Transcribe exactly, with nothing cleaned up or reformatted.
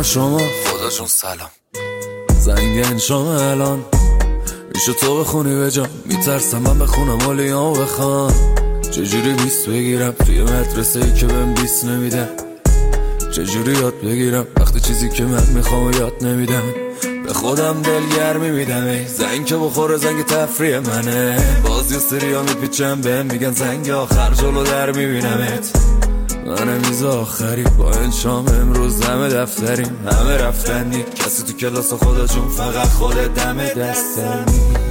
نام شما خدا جون سلام. زنگ انشام الان میشه تو بخونی به جام، میترسم من بخونم اولیام بخوان. چجوری بیست بگیرم توی مدرسه ای که بهم بیست نمیدن؟ چجوری یاد بگیرم وقتی چیزی که من میخوام یاد نمیدن؟ به خودم دلگرمی میدم ای زنگ که بخوره زنگ تفریح منه. بازی و سریا میپیچم بهم میگن زنگ آخر جلو در میبینمت. من میز آخری با انشام امروز همه دفتریم، همه رفتنی، کسی تو کلاس خدا جون فقط خودت دم دستنی.